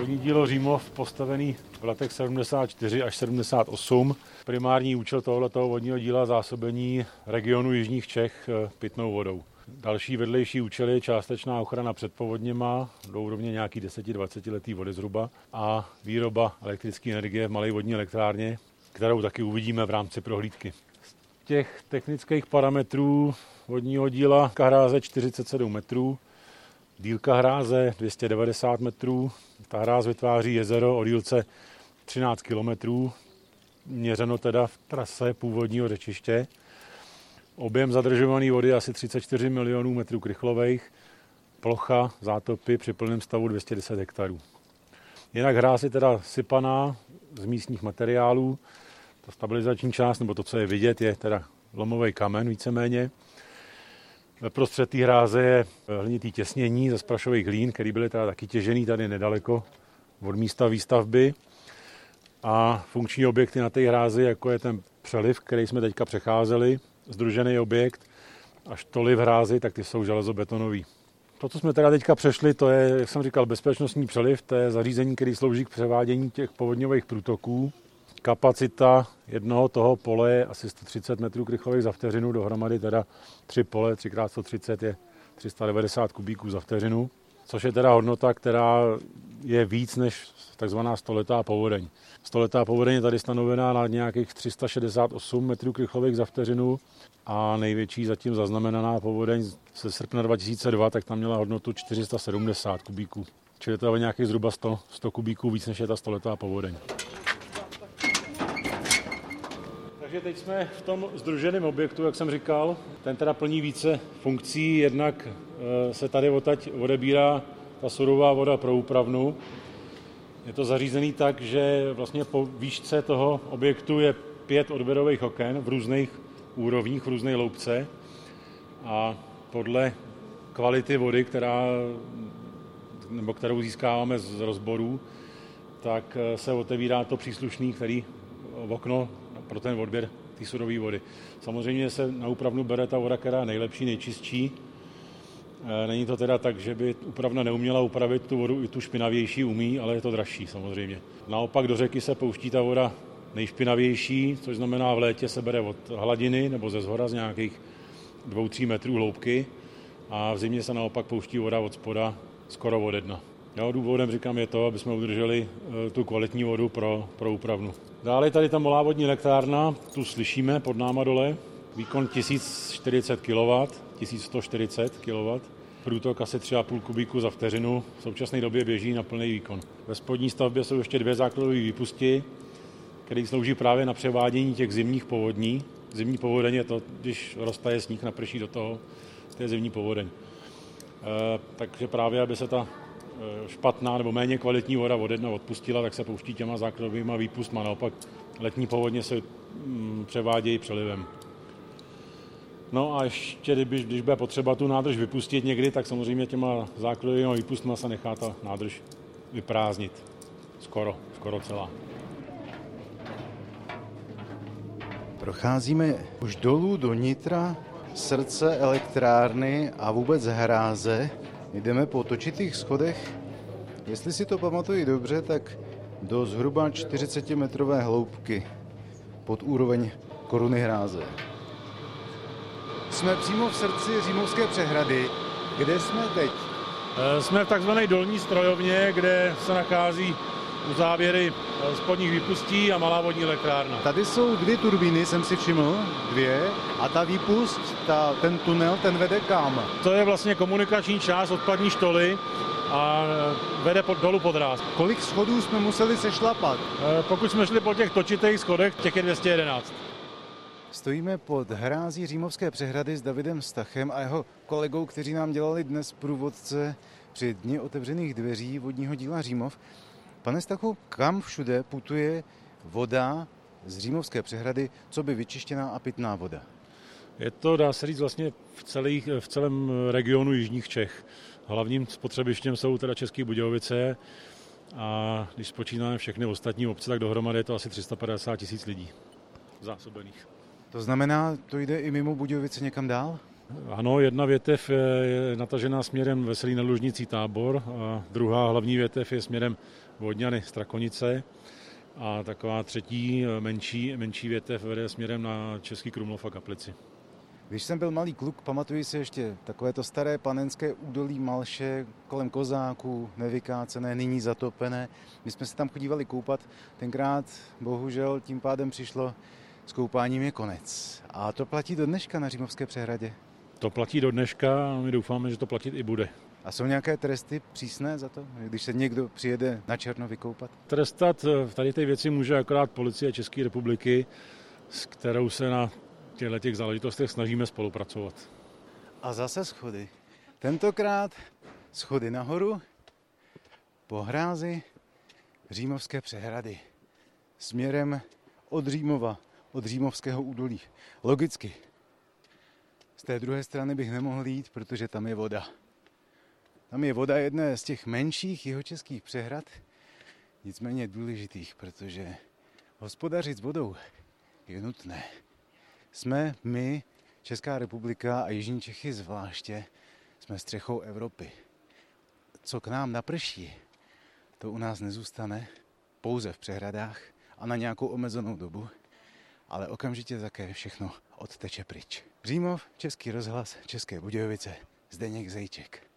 Vodní dílo Římov postavený v letech 74 až 78. Primární účel tohoto vodního díla zásobení regionu jižních Čech pitnou vodou. Další vedlejší účel je částečná ochrana před povodněma do úrovně nějaký 10-20 letý vody zhruba a výroba elektrické energie v malé vodní elektrárně, kterou taky uvidíme v rámci prohlídky. Z těch technických parametrů vodního díla hráze 47 metrů, délka hráze 290 metrů, ta hráz vytváří jezero o délce 13 kilometrů, měřeno teda v trase původního řečiště. Objem zadržované vody je asi 34 milionů metrů krychlových, plocha zátopy při plném stavu 210 hektarů. Jinak hráz je teda sypaná z místních materiálů. Ta stabilizační část, nebo to, co je vidět, je teda lomový kamen víceméně. Ve prostřed té hráze je hlinitý těsnění ze sprašových hlín, které byly teda taky těžený tady nedaleko od místa výstavby. A funkční objekty na té hrázi, jako je ten přeliv, který jsme teďka přecházeli, združený objekt, a štoly v hrázi, tak ty jsou železobetonový. To, co jsme teda teďka přešli, to je, jak jsem říkal, bezpečnostní přeliv, to je zařízení, který slouží k převádění těch povodňových průtoků. Kapacita jednoho toho pole je asi 130 metrů krychlových za vteřinu, dohromady teda 3 pole, 3x130 je 390 kubíků za vteřinu, což je teda hodnota, která je víc než takzvaná stoletá povodeň. Stoletá povodeň je tady stanovená na nějakých 368 metrů krychlových za vteřinu a největší zatím zaznamenaná povodeň ze srpna 2002, tak tam měla hodnotu 470 kubíků. Čili to je nějakých zhruba 100 kubíků víc než je ta stoletá povodeň. Takže teď jsme v tom sdruženém objektu, jak jsem říkal. Ten teda plní více funkcí, jednak se tady odtud odebírá ta surová voda pro úpravnu. Je to zařízený tak, že vlastně po výšce toho objektu je 5 odběrových oken v různých úrovních, v různé hloubce a podle kvality vody, kterou získáváme z rozborů, tak se otevírá to příslušný, který okno pro ten odběr té surové vody. Samozřejmě se na úpravnu bere ta voda, která je nejlepší, nejčistší. Není to teda tak, že by úpravna neuměla upravit tu vodu, i tu špinavější umí, ale je to dražší samozřejmě. Naopak do řeky se pouští ta voda nejšpinavější, což znamená v létě se bere od hladiny nebo ze zhora z nějakých 2-3 metrů hloubky a v zimě se naopak pouští voda od spoda skoro od dna. Důvodem, říkám, je to, aby jsme udrželi tu kvalitní vodu pro úpravnu. Dále je tady ta malá vodní elektrárna, tu slyšíme pod náma dole, výkon 1040 kW, 1140 kW, průtok asi 3,5 kubíku za vteřinu, v současné době běží na plný výkon. Ve spodní stavbě jsou ještě 2 základové výpusti, které slouží právě na převádění těch zimních povodní. Zimní povodeň je to, když roztaje sníh, naprší do toho, to je zimní povodeň. Takže právě, aby se ta špatná nebo méně kvalitní voda od dna odpustila, tak se pouští těma základovýma výpustma. Naopak letní povodně se převádějí přelivem. No a ještě, když bude potřeba tu nádrž vypustit někdy, tak samozřejmě těma základovýma výpustma se nechá ta nádrž vyprázdnit. Skoro celá. Procházíme už dolů do nitra srdce elektrárny a vůbec hráze. Jdeme po točitých schodech. Jestli si to pamatuji dobře, tak do zhruba 40-metrové hloubky pod úroveň koruny hráze. Jsme přímo v srdci Římovské přehrady. Kde jsme teď? Jsme v takzvané dolní strojovně, kde se nachází uzávěry spodních výpustí a malá vodní elektrárna. Tady jsou 2 turbíny, jsem si všiml, 2, a ta výpust, ten tunel, ten vede kam? To je vlastně komunikační část odpadní štoly a vede dolů pod hráz. Kolik schodů jsme museli sešlapat? Pokud jsme šli po těch točitých schodech, těch je 211. Stojíme pod hrází Římovské přehrady s Davidem Stachem a jeho kolegou, kteří nám dělali dnes průvodce při dni otevřených dveří vodního díla Římov. Pane Stachu, kam všude putuje voda z Římovské přehrady, co by vyčištěná a pitná voda? Je to, dá se říct, vlastně v celém regionu jižních Čech. Hlavním spotřebištěm jsou teda České Budějovice a když spočítáme všechny ostatní obce, tak dohromady je to asi 350 000 lidí zásobených. To znamená, to jde i mimo Budějovice někam dál? Ano, jedna větev je natažená směrem Veselí nad Lužnicí Tábor a druhá hlavní větev je směrem Vodňany Strakonice a taková třetí menší větev vede směrem na Český Krumlov a Kaplici. Když jsem byl malý kluk, pamatuji si ještě takové to staré panenské údolí Malše kolem kozáků, nevykácené, nyní zatopené. My jsme se tam chodívali koupat, tenkrát bohužel tím pádem přišlo s koupáním je konec. A to platí do dneška na Římovské přehradě. To platí do dneška a my doufáme, že to platit i bude. A jsou nějaké tresty přísné za to, když se někdo přijede na černo vykoupat? Trestat tady ty věci může akorát policie České republiky, s kterou se na těch záležitostech snažíme spolupracovat. A zase schody. Tentokrát schody nahoru po hrázi Římovské přehrady. Směrem od Římova, od Římovského údolí. Logicky. Z té druhé strany bych nemohl jít, protože tam je voda. Tam je voda jedné z těch menších jihočeských přehrad, nicméně důležitých, protože hospodařit s vodou je nutné. Jsme my, Česká republika a Jižní Čechy zvláště, jsme střechou Evropy. Co k nám naprší, to u nás nezůstane pouze v přehradách a na nějakou omezenou dobu, ale okamžitě také všechno odteče pryč. Římov, Český rozhlas, České Budějovice, Zdeněk Zejček.